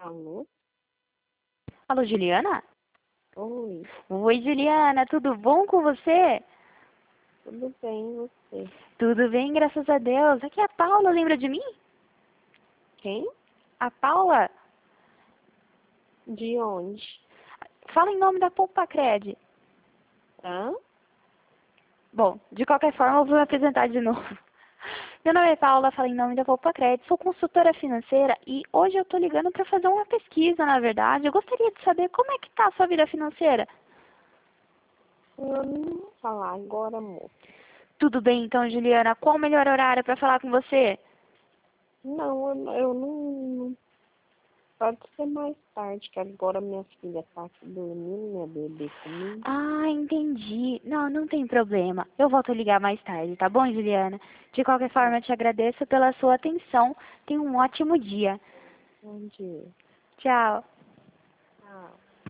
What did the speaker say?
Alô? Alô, Juliana? Oi, Oi, Juliana, tudo bom com você? tudo bem e você? Tudo bem, graças a Deus. Aqui é a Paula, lembra de mim? Quem? A Paula? De onde? Fala em nome da Poupa-Cred. Hã? Bom, de qualquer forma, eu vou me apresentar de novo. Meu nome é Paula, falo em nome da Poupa-Cred, sou consultora financeira e hoje eu tô ligando para fazer uma pesquisa, na verdade. Eu gostaria de saber como é que tá a sua vida financeira. Eu não vou falar agora, amor. Tudo bem, então, Juliana, qual o melhor horário para falar com você? Não, eu não. Pode ser mais tarde, que agora minha filha tá aqui dormindo, minha bebê comigo. Ah, entendi. Não, não tem problema. Eu volto a ligar mais tarde, tá bom, Juliana? De qualquer Tá, forma, eu te agradeço pela sua atenção. Tenha um ótimo dia. bom dia. Tchau. Tchau.